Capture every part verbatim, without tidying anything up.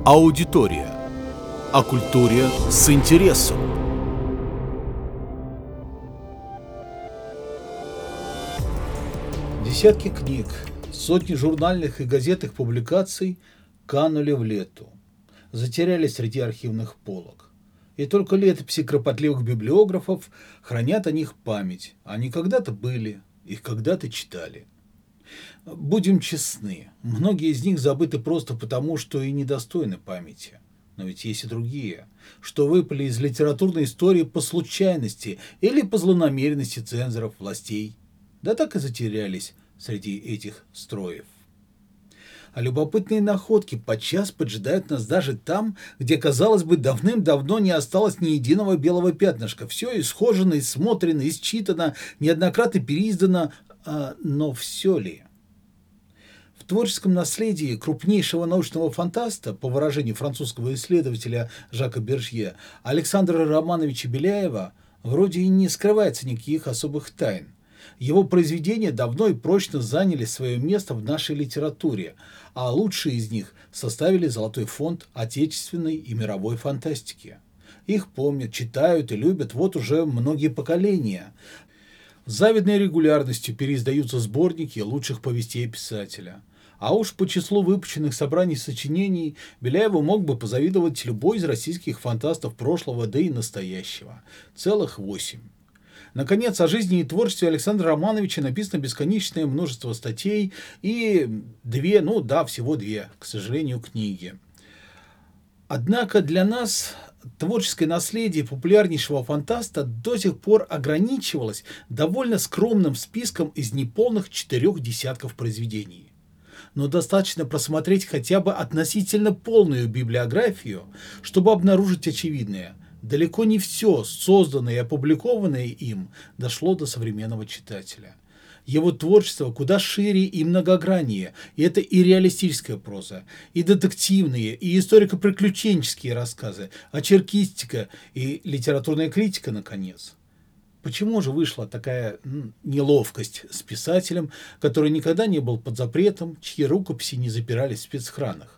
Аудитория. О культуре с интересом. Десятки книг, сотни журнальных и газетных публикаций канули в лету, затерялись среди архивных полок. И только летописи кропотливых библиографов хранят о них память. Они когда-то были, их когда-то читали. Будем честны, многие из них забыты просто потому, что и недостойны памяти. Но ведь есть и другие, что выпали из литературной истории по случайности или по злонамеренности цензоров, властей. Да так и затерялись среди этих строев. А любопытные находки подчас поджидают нас даже там, где, казалось бы, давным-давно не осталось ни единого белого пятнышка. Все исхожено, исмотрено, исчитано, неоднократно переиздано, а, но все ли? В творческом наследии крупнейшего научного фантаста, по выражению французского исследователя Жака Бержье, Александра Романовича Беляева, вроде и не скрывается никаких особых тайн. Его произведения давно и прочно заняли свое место в нашей литературе, а лучшие из них составили золотой фонд отечественной и мировой фантастики. Их помнят, читают и любят вот уже многие поколения. С завидной регулярностью переиздаются сборники лучших повестей писателя. А уж по числу выпущенных собраний сочинений Беляеву мог бы позавидовать любой из российских фантастов прошлого, да и настоящего. Целых восемь. Наконец, о жизни и творчестве Александра Романовича написано бесконечное множество статей и две, ну да, всего две, к сожалению, книги. Однако для нас творческое наследие популярнейшего фантаста до сих пор ограничивалось довольно скромным списком из неполных четырех десятков произведений. Но достаточно просмотреть хотя бы относительно полную библиографию, чтобы обнаружить очевидное. Далеко не все, созданное и опубликованное им, дошло до современного читателя. Его творчество куда шире и многограннее, и это и реалистическая проза, и детективные, и историко-приключенческие рассказы, очеркистика и литературная критика, наконец. Почему же вышла такая м, неловкость с писателем, который никогда не был под запретом, чьи рукописи не запирались в спецхранах?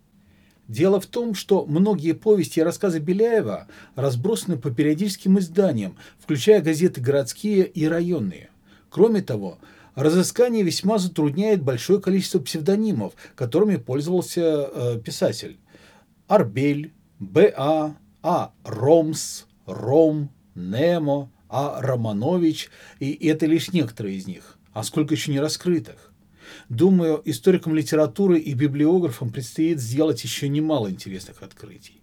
Дело в том, что многие повести и рассказы Беляева разбросаны по периодическим изданиям, включая газеты городские и районные. Кроме того, разыскание весьма затрудняет большое количество псевдонимов, которыми пользовался э, писатель. Арбель, Б А, А. Ромс, Ром, Немо, А. Романович, и это лишь некоторые из них, а сколько еще не раскрытых. Думаю, историкам литературы и библиографам предстоит сделать еще немало интересных открытий.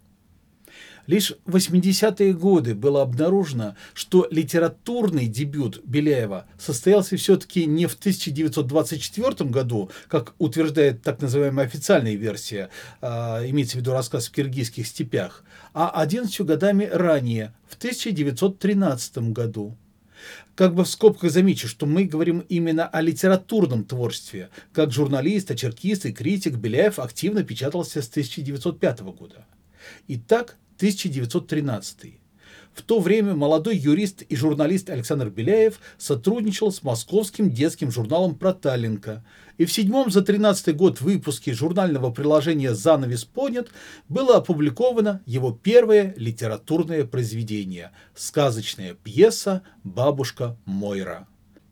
Лишь в восьмидесятые годы было обнаружено, что литературный дебют Беляева состоялся все-таки не в тысяча девятьсот двадцать четвёртом году, как утверждает так называемая официальная версия, э, имеется в виду рассказ в киргизских степях, а одиннадцатью годами ранее, в тысяча девятьсот тринадцатом году. Как бы в скобках замечу, что мы говорим именно о литературном творчестве. Как журналист, очеркист и критик Беляев активно печатался с тысяча девятьсот пятого года. Итак, тысяча девятьсот тринадцатый. В то время молодой юрист и журналист Александр Беляев сотрудничал с московским детским журналом «Проталенко». И в седьмом за тринадцатый год выпуске журнального приложения «Занавес поднят» было опубликовано его первое литературное произведение – сказочная пьеса «Бабушка Мойра».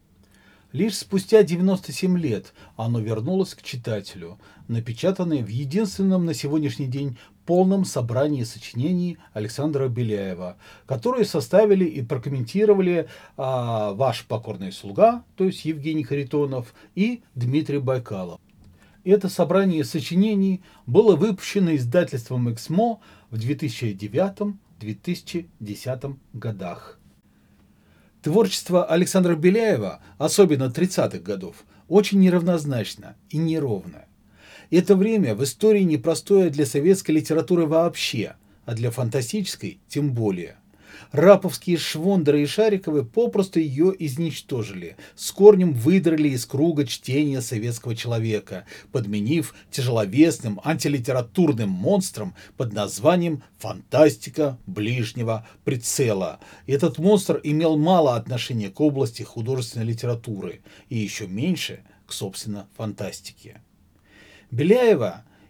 Лишь спустя девяносто семь лет оно вернулось к читателю, напечатанное в единственном на сегодняшний день полном собрании сочинений Александра Беляева, которые составили и прокомментировали а, ваш покорный слуга, то есть Евгений Харитонов, и Дмитрий Байкалов. Это собрание сочинений было выпущено издательством «Эксмо» в две тысячи девятом — две тысячи десятом годах. Творчество Александра Беляева, особенно тридцатых годов, очень неравнозначно и неровно. Это время в истории непростое для советской литературы вообще, а для фантастической тем более. Раповские Швондеры и Шариковы попросту ее изничтожили, с корнем выдрали из круга чтения советского человека, подменив тяжеловесным антилитературным монстром под названием «Фантастика ближнего прицела». Этот монстр имел мало отношения к области художественной литературы и еще меньше к, собственно, фантастике. Беляева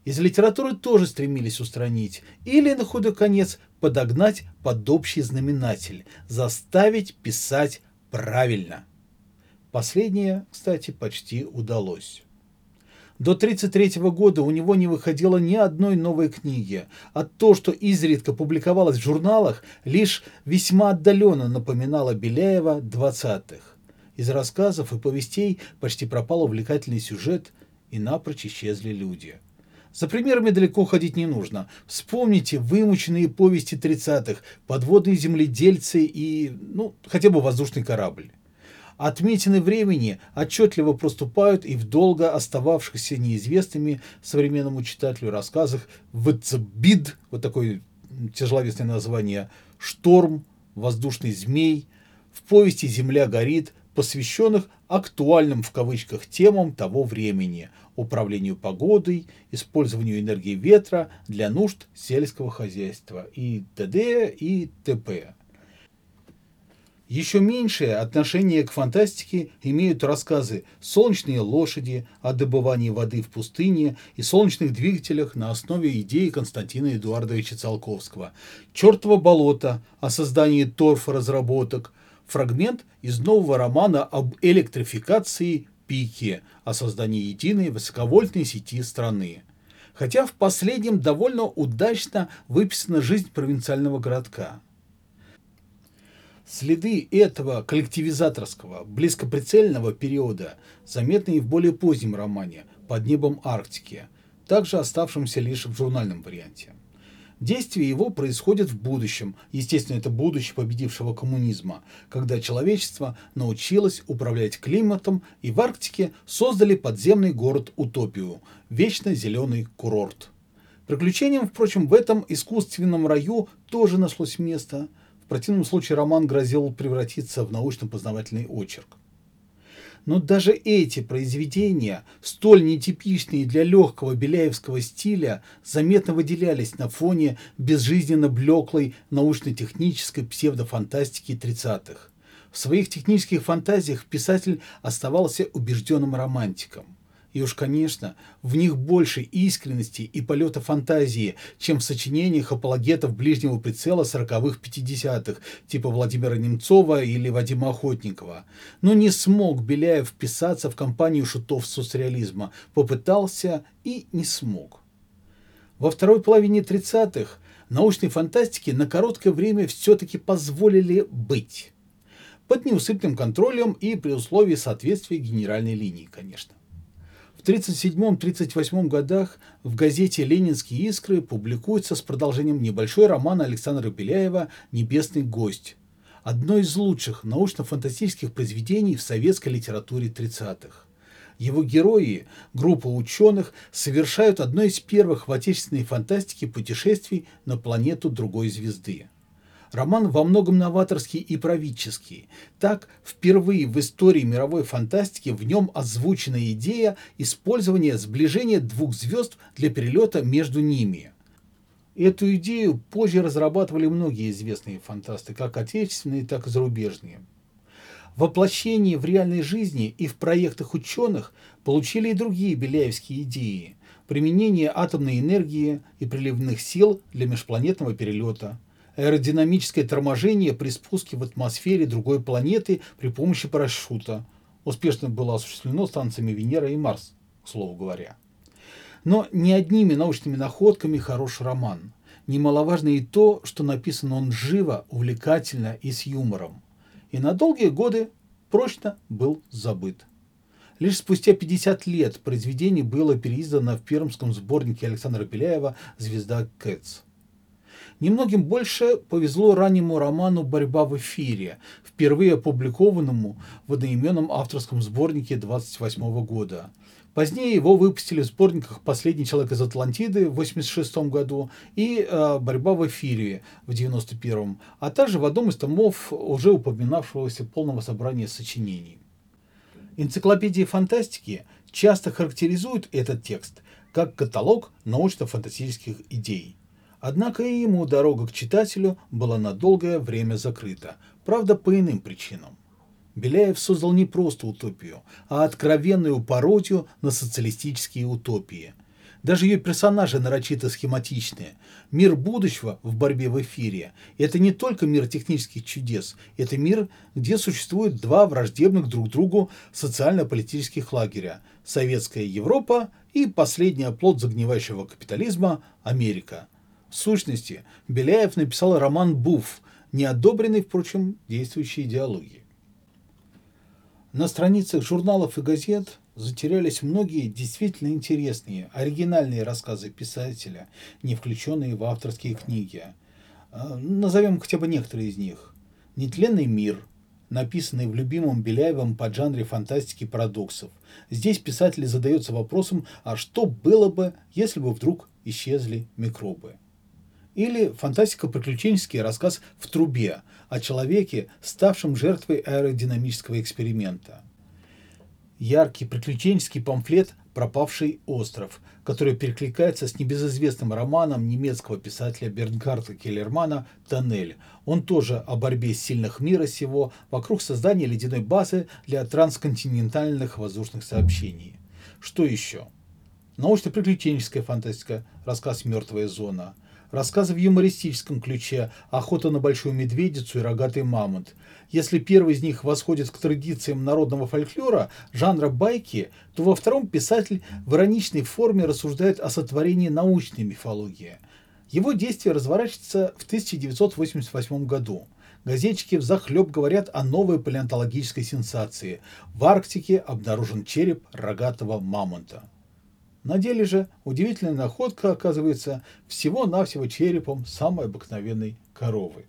из литературы тоже стремились устранить или, на худой конец, подогнать под общий знаменатель, заставить писать правильно. Последнее, кстати, почти удалось. До тысяча девятьсот тридцать третьего года у него не выходило ни одной новой книги, а то, что изредка публиковалось в журналах, лишь весьма отдаленно напоминало Беляева двадцатых. Из рассказов и повестей почти пропал увлекательный сюжет, и напрочь исчезли люди. За примерами далеко ходить не нужно. Вспомните вымученные повести тридцатых, подводные земледельцы и, ну, хотя бы воздушный корабль. Отметины времени отчетливо проступают и в долго остававшихся неизвестными современному читателю рассказах «Вцбид», вот такое тяжеловесное название, «Шторм», «Воздушный змей», в повести «Земля горит», посвященных актуальным в кавычках темам того времени – управлению погодой, использованию энергии ветра для нужд сельского хозяйства и т.д. и т.п. Еще меньшее отношение к фантастике имеют рассказы «Солнечные лошади» о добывании воды в пустыне и солнечных двигателях на основе идеи Константина Эдуардовича Циолковского, «Чертово болото» о создании торфоразработок, фрагмент из нового романа об электрификации «Пики» о создании единой высоковольтной сети страны. Хотя в последнем довольно удачно выписана жизнь провинциального городка. Следы этого коллективизаторского, близкоприцельного периода заметны и в более позднем романе «Под небом Арктики», также оставшемся лишь в журнальном варианте. Действие его происходит в будущем, естественно, это будущее победившего коммунизма, когда человечество научилось управлять климатом и в Арктике создали подземный город-утопию, вечно зеленый курорт. Приключениям, впрочем, в этом искусственном раю тоже нашлось место. В противном случае роман грозил превратиться в научно-познавательный очерк. Но даже эти произведения, столь нетипичные для легкого беляевского стиля, заметно выделялись на фоне безжизненно блеклой научно-технической псевдофантастики тридцатых. В своих технических фантазиях писатель оставался убежденным романтиком. И уж, конечно, в них больше искренности и полета фантазии, чем в сочинениях апологетов ближнего прицела сороковых-пятидесятых, типа Владимира Немцова или Вадима Охотникова. Но не смог Беляев вписаться в компанию шутов соцреализма, попытался и не смог. Во второй половине тридцатых научной фантастике на короткое время все-таки позволили быть. Под неусыпным контролем и при условии соответствия генеральной линии, конечно. В тридцать седьмом — тридцать восьмом годах в газете «Ленинские искры» публикуется с продолжением небольшой роман Александра Беляева «Небесный гость», одно из лучших научно-фантастических произведений в советской литературе тридцатых. Его герои, группа ученых, совершают одно из первых в отечественной фантастике путешествий на планету другой звезды. Роман во многом новаторский и правительский. Так, впервые в истории мировой фантастики в нем озвучена идея использования сближения двух звезд для перелета между ними. Эту идею позже разрабатывали многие известные фантасты, как отечественные, так и зарубежные. Воплощение в реальной жизни и в проектах ученых получили и другие беляевские идеи. Применение атомной энергии и приливных сил для межпланетного перелета, аэродинамическое торможение при спуске в атмосфере другой планеты при помощи парашюта. Успешно было осуществлено станциями Венера и Марс, к слову говоря. Но не одними научными находками хорош роман. Немаловажно и то, что написан он живо, увлекательно и с юмором. И на долгие годы прочно был забыт. Лишь спустя пятьдесят лет произведение было переиздано в пермском сборнике Александра Беляева «Звезда Кэтс». Немногим больше повезло раннему роману «Борьба в эфире», впервые опубликованному в одноименном авторском сборнике двадцать восьмого года. Позднее его выпустили в сборниках «Последний человек из Атлантиды» в восемьдесят шестом году и «Борьба в эфире» в девяносто первом, а также в одном из томов уже упоминавшегося полного собрания сочинений. Энциклопедии фантастики часто характеризуют этот текст как каталог научно-фантастических идей. Однако и ему дорога к читателю была на долгое время закрыта, правда, по иным причинам. Беляев создал не просто утопию, а откровенную пародию на социалистические утопии. Даже ее персонажи нарочито схематичные. Мир будущего в борьбе в эфире – это не только мир технических чудес, это мир, где существуют два враждебных друг другу социально-политических лагеря – советская Европа и последний оплот загнивающего капитализма – Америка. В сущности, Беляев написал роман «Буф», не одобренный, впрочем, действующей идеологией. На страницах журналов и газет затерялись многие действительно интересные, оригинальные рассказы писателя, не включенные в авторские книги. Назовем хотя бы некоторые из них. «Нетленный мир», написанный в любимом Беляевым поджанре фантастики парадоксов. Здесь писатель задается вопросом, а что было бы, если бы вдруг исчезли микробы? Или фантастико-приключенческий рассказ «В трубе» о человеке, ставшем жертвой аэродинамического эксперимента. Яркий приключенческий памфлет «Пропавший остров», который перекликается с небезызвестным романом немецкого писателя Бернгарда Келлермана «Тоннель». Он тоже о борьбе сильных мира сего вокруг создания ледяной базы для трансконтинентальных воздушных сообщений. Что еще? Научно-приключенческая фантастика, рассказ «Мертвая зона». Рассказы в юмористическом ключе «Охота на большую медведицу» и «Рогатый мамонт». Если первый из них восходит к традициям народного фольклора, жанра байки, то во втором писатель в ироничной форме рассуждает о сотворении научной мифологии. Его действие разворачивается в тысяча девятьсот восемьдесят восьмом году. Газетчики взахлеб говорят о новой палеонтологической сенсации. В Арктике обнаружен череп рогатого мамонта. На деле же удивительная находка оказывается всего-навсего черепом самой обыкновенной коровы.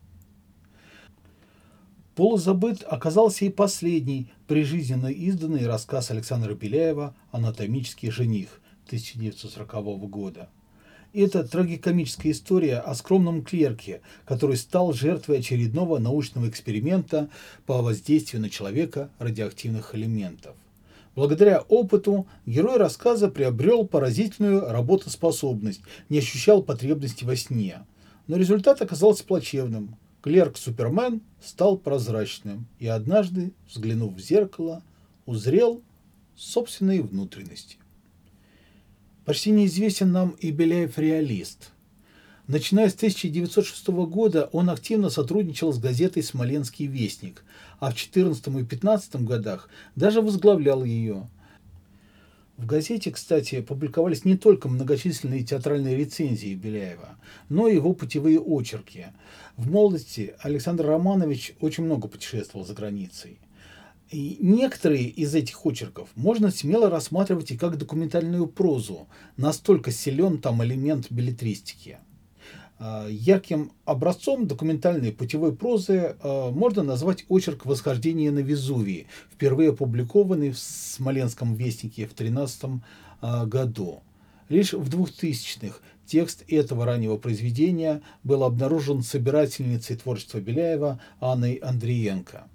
Полузабыт оказался и последний прижизненно изданный рассказ Александра Беляева «Анатомический жених» тысяча девятьсот сорокового года. Это трагикомическая история о скромном клерке, который стал жертвой очередного научного эксперимента по воздействию на человека радиоактивных элементов. Благодаря опыту герой рассказа приобрел поразительную работоспособность, не ощущал потребности во сне. Но результат оказался плачевным. Клерк-супермен стал прозрачным и однажды, взглянув в зеркало, узрел собственные внутренности. Почти неизвестен нам и Беляев-реалист. Начиная с тысяча девятьсот шестого года он активно сотрудничал с газетой «Смоленский вестник», а в четырнадцатом и пятнадцатом годах даже возглавлял ее. В газете, кстати, публиковались не только многочисленные театральные рецензии Беляева, но и его путевые очерки. В молодости Александр Романович очень много путешествовал за границей. И некоторые из этих очерков можно смело рассматривать и как документальную прозу, настолько силен там элемент беллетристики. Ярким образцом документальной путевой прозы можно назвать очерк «Восхождение на Везувий», впервые опубликованный в Смоленском вестнике в две тысячи тринадцатом году. Лишь в двухтысячных текст этого раннего произведения был обнаружен собирательницей творчества Беляева Анной Андриенко.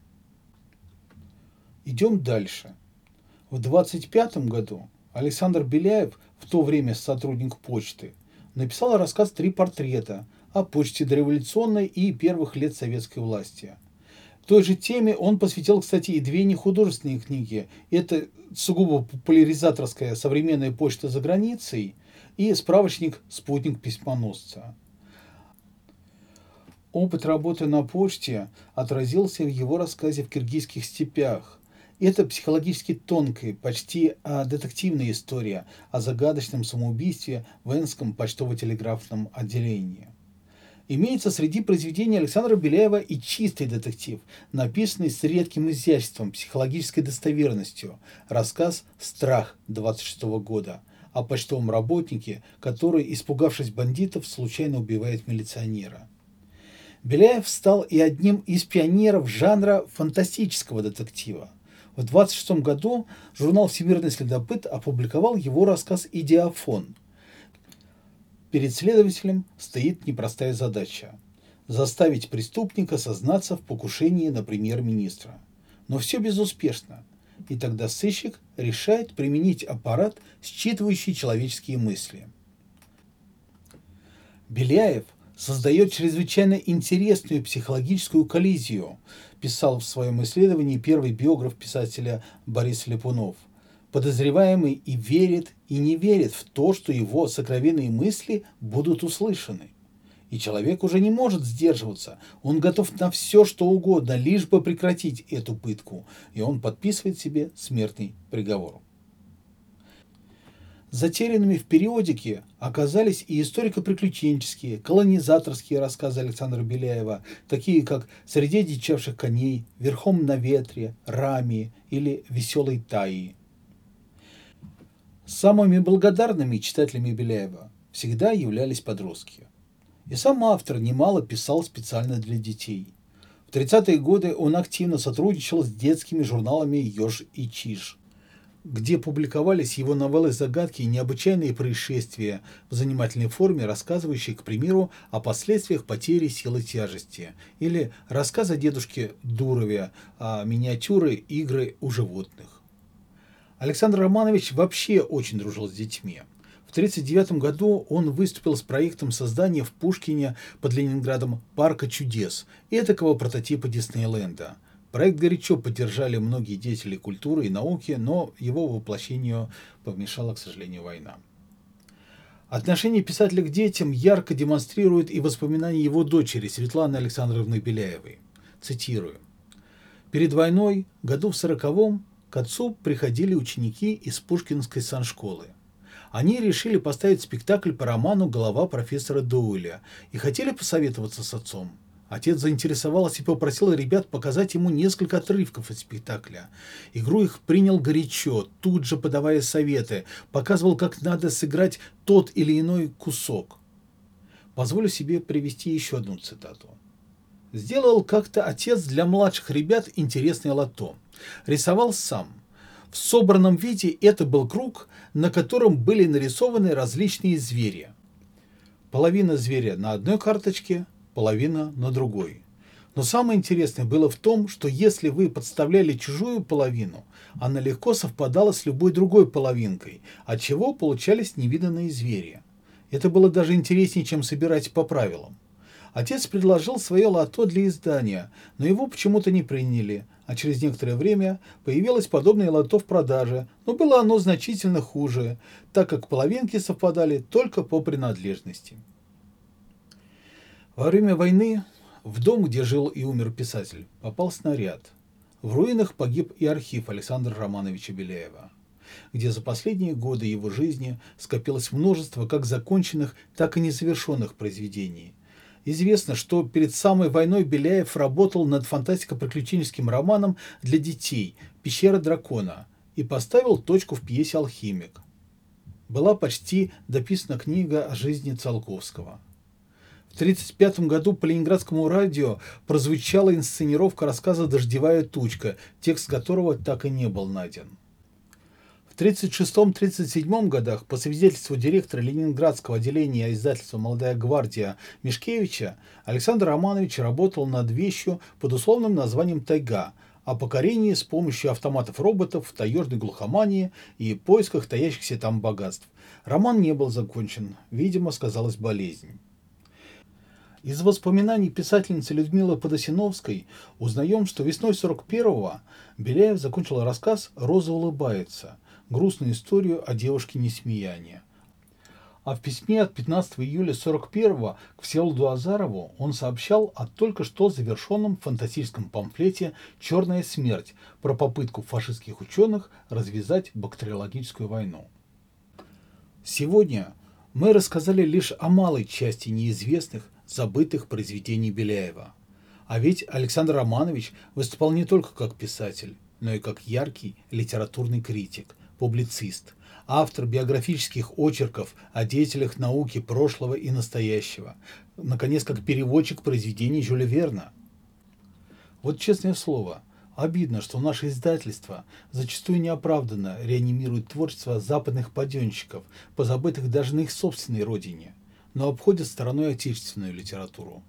Идем дальше. В двадцать пятом году Александр Беляев, в то время сотрудник почты, написал рассказ «Три портрета» о почте дореволюционной и первых лет советской власти. Той же теме он посвятил, кстати, и две нехудожественные книги. Это сугубо популяризаторская «Современная почта за границей» и справочник «Спутник письмоносца». Опыт работы на почте отразился в его рассказе «В киргизских степях». Это психологически тонкая, почти детективная история о загадочном самоубийстве в Энском почтово-телеграфном отделении. Имеется среди произведений Александра Беляева и чистый детектив, написанный с редким изяществом, психологической достоверностью, рассказ «Страх» двадцать шестого года о почтовом работнике, который, испугавшись бандитов, случайно убивает милиционера. Беляев стал и одним из пионеров жанра фантастического детектива. В двадцать шестом году журнал «Всемирный следопыт» опубликовал его рассказ «Идиофон». Перед следователем стоит непростая задача – заставить преступника сознаться в покушении на премьер-министра. Но все безуспешно, и тогда сыщик решает применить аппарат, считывающий человеческие мысли. Беляев создает чрезвычайно интересную психологическую коллизию, писал в своем исследовании первый биограф писателя Борис Ляпунов. Подозреваемый и верит, и не верит в то, что его сокровенные мысли будут услышаны. И человек уже не может сдерживаться. Он готов на все, что угодно, лишь бы прекратить эту пытку. И он подписывает себе смертный приговор. Затерянными в периодике оказались и историко-приключенческие, колонизаторские рассказы Александра Беляева, такие как «Среди дичавших коней», «Верхом на ветре», «Рами» или «Веселой Таи». Самыми благодарными читателями Беляева всегда являлись подростки. И сам автор немало писал специально для детей. В тридцатые годы он активно сотрудничал с детскими журналами «Ёж и Чиж», где публиковались его новеллы-загадки и необычайные происшествия в занимательной форме, рассказывающие, к примеру, о последствиях потери силы тяжести, или рассказ о дедушке Дурове, о миниатюры «Игры у животных». Александр Романович вообще очень дружил с детьми. В тысяча девятьсот тридцать девятом году он выступил с проектом создания в Пушкине под Ленинградом парка чудес, этакого прототипа Диснейленда. Проект горячо поддержали многие деятели культуры и науки, но его воплощению помешала, к сожалению, война. Отношение писателя к детям ярко демонстрирует и воспоминания его дочери Светланы Александровны Беляевой. Цитирую. «Перед войной, году в сороковом, к отцу приходили ученики из Пушкинской саншколы. Они решили поставить спектакль по роману «Голова профессора Доуэля» и хотели посоветоваться с отцом. Отец заинтересовался и попросил ребят показать ему несколько отрывков из спектакля. Игру их принял горячо, тут же подавая советы, показывал, как надо сыграть тот или иной кусок. Позволю себе привести еще одну цитату. «Сделал как-то отец для младших ребят интересное лото. Рисовал сам. В собранном виде это был круг, на котором были нарисованы различные звери. Половина зверя на одной карточке, половина на другой. Но самое интересное было в том, что если вы подставляли чужую половину, она легко совпадала с любой другой половинкой, отчего получались невиданные звери. Это было даже интереснее, чем собирать по правилам. Отец предложил свое лото для издания, но его почему-то не приняли, а через некоторое время появилось подобное лото в продаже, но было оно значительно хуже, так как половинки совпадали только по принадлежности». Во время войны в дом, где жил и умер писатель, попал снаряд. В руинах погиб и архив Александра Романовича Беляева, где за последние годы его жизни скопилось множество как законченных, так и незавершенных произведений. Известно, что перед самой войной Беляев работал над фантастико-приключенческим романом для детей «Пещера дракона» и поставил точку в пьесе «Алхимик». Была почти дописана книга о жизни Циолковского. В тысяча девятьсот тридцать пятом году по Ленинградскому радио прозвучала инсценировка рассказа «Дождевая тучка», текст которого так и не был найден. В тридцать шестом — тридцать седьмом годах, по свидетельству директора Ленинградского отделения издательства «Молодая гвардия» Мишкевича, Александр Романович работал над вещью под условным названием «Тайга», о покорении с помощью автоматов-роботов, таежной глухомании и поисках таящихся там богатств. Роман не был закончен, видимо, сказалась болезнь. Из воспоминаний писательницы Людмилы Подосиновской узнаем, что весной сорок первого Беляев закончил рассказ «Роза улыбается», грустную историю о девушке Несмеяне. А в письме от пятнадцатого июля сорок первого к Всеволоду Азарову он сообщал о только что завершенном фантастическом памфлете «Черная смерть» про попытку фашистских ученых развязать бактериологическую войну. Сегодня мы рассказали лишь о малой части неизвестных, забытых произведений Беляева. А ведь Александр Романович выступал не только как писатель, но и как яркий литературный критик, публицист, автор биографических очерков о деятелях науки прошлого и настоящего, наконец, как переводчик произведений Жюля Верна. Вот честное слово, обидно, что наше издательство зачастую неоправданно реанимирует творчество западных паденщиков, позабытых даже на их собственной родине, но обходит стороной отечественную литературу.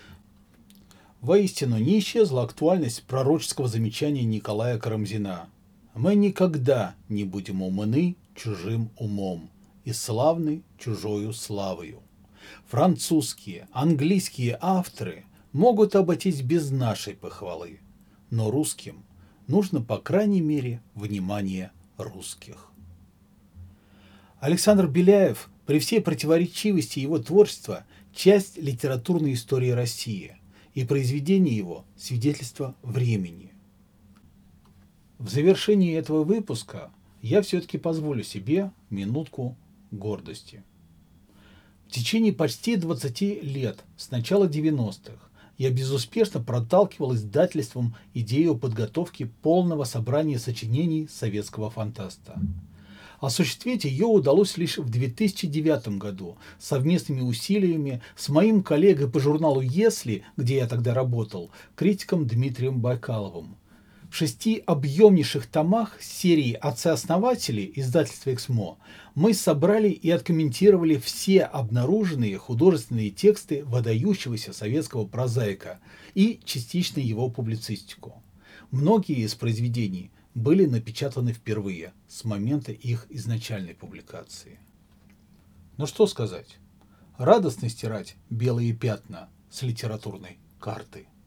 Воистину, не исчезла актуальность пророческого замечания Николая Карамзина: «Мы никогда не будем умны чужим умом и славны чужою славою». Французские, английские авторы могут обойтись без нашей похвалы, но русским нужно, по крайней мере, внимание русских. Александр Беляев при всей противоречивости его творчества – часть литературной истории России, и произведения его – свидетельство времени. В завершении этого выпуска я все-таки позволю себе минутку гордости. В течение почти двадцати лет, с начала девяностых, я безуспешно проталкивал издательством идею подготовки полного собрания сочинений советского фантаста. Осуществить ее удалось лишь в две тысячи девятом году совместными усилиями с моим коллегой по журналу «Если», где я тогда работал, критиком Дмитрием Байкаловым. В шести объемнейших томах серии «Отцы-основатели» издательства «Эксмо» мы собрали и откомментировали все обнаруженные художественные тексты выдающегося советского прозаика и частично его публицистику. Многие из произведений были напечатаны впервые с момента их изначальной публикации. Ну что сказать, радостно стирать белые пятна с литературной карты.